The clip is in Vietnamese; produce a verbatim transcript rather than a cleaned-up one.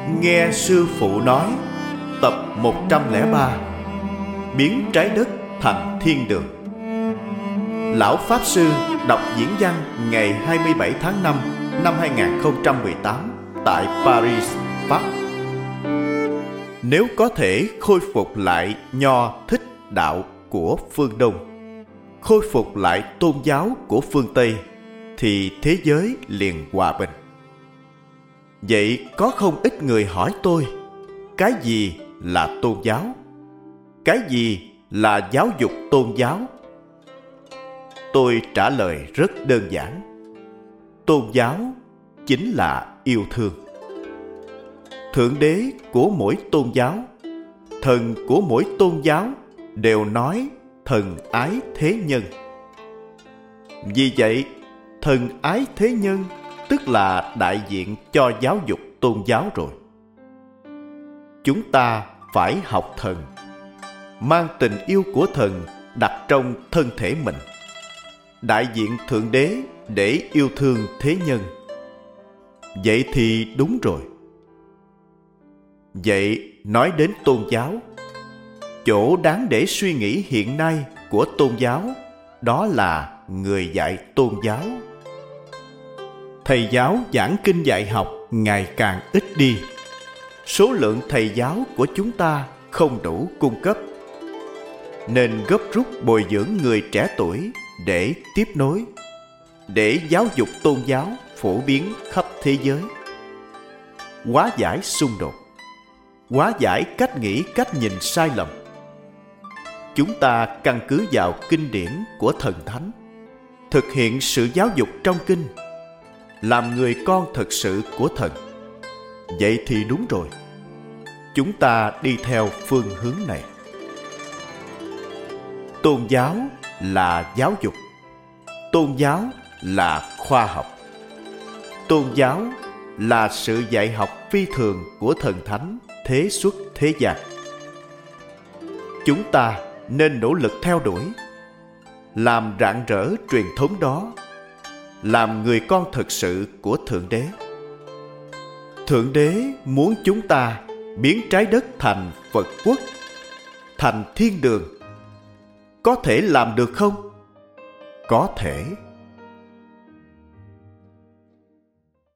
Nghe sư phụ nói, tập một trăm lẻ ba, biến trái đất thành thiên đường. Lão Pháp Sư đọc diễn văn ngày hai mươi bảy tháng năm năm hai nghìn không trăm mười tám tại Paris, Pháp. Nếu có thể khôi phục lại Nho Thích đạo của phương Đông, khôi phục lại tôn giáo của phương Tây, thì thế giới liền hòa bình. Vậy có không ít người hỏi tôi, cái gì là tôn giáo? Cái gì là giáo dục tôn giáo? Tôi trả lời rất đơn giản. Tôn giáo chính là yêu thương. Thượng đế của mỗi tôn giáo, thần của mỗi tôn giáo đều nói thần ái thế nhân. Vì vậy, thần ái thế nhân tức là đại diện cho giáo dục tôn giáo rồi. Chúng ta phải học thần, mang tình yêu của thần đặt trong thân thể mình, đại diện thượng đế để yêu thương thế nhân. Vậy thì đúng rồi. Vậy nói đến tôn giáo, chỗ đáng để suy nghĩ hiện nay của tôn giáo đó là người dạy tôn giáo. Thầy giáo giảng kinh dạy học ngày càng ít đi. Số lượng thầy giáo của chúng ta không đủ cung cấp, nên gấp rút bồi dưỡng người trẻ tuổi để tiếp nối, để giáo dục tôn giáo phổ biến khắp thế giới. Hóa giải xung đột, hóa giải cách nghĩ cách nhìn sai lầm. Chúng ta căn cứ vào kinh điển của thần thánh, thực hiện sự giáo dục trong kinh, làm người con thực sự của thần. Vậy thì đúng rồi. Chúng ta đi theo phương hướng này. Tôn giáo là giáo dục. Tôn giáo là khoa học. Tôn giáo là sự dạy học phi thường của thần thánh thế xuất thế gian. Chúng ta nên nỗ lực theo đuổi, làm rạng rỡ truyền thống đó, làm người con thực sự của Thượng Đế. Thượng Đế muốn chúng ta biến trái đất thành Phật quốc, thành thiên đường. Có thể làm được không? Có thể.